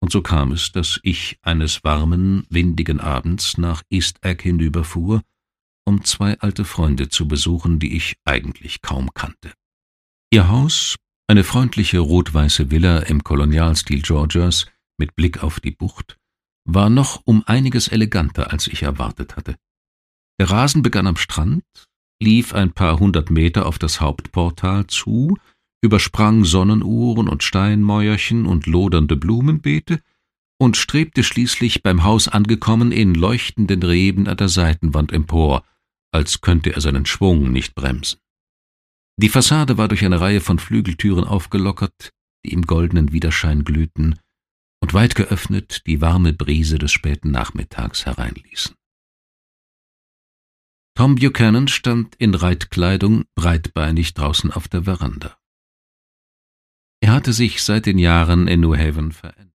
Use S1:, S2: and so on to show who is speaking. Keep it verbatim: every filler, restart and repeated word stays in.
S1: und so kam es, dass ich eines warmen, windigen Abends nach East Egg hinüberfuhr, um zwei alte Freunde zu besuchen, die ich eigentlich kaum kannte. Ihr Haus, eine freundliche rot-weiße Villa im Kolonialstil Georgias mit Blick auf die Bucht, war noch um einiges eleganter, als ich erwartet hatte. Der Rasen begann am Strand, lief ein paar hundert Meter auf das Hauptportal zu, übersprang Sonnenuhren und Steinmäuerchen und lodernde Blumenbeete und strebte schließlich beim Haus angekommen in leuchtenden Reben an der Seitenwand empor, als könnte er seinen Schwung nicht bremsen. Die Fassade war durch eine Reihe von Flügeltüren aufgelockert, die im goldenen Widerschein glühten und weit geöffnet die warme Brise des späten Nachmittags hereinließen. Tom Buchanan stand in Reitkleidung breitbeinig draußen auf der Veranda. Er hatte sich seit den Jahren in New Haven verändert.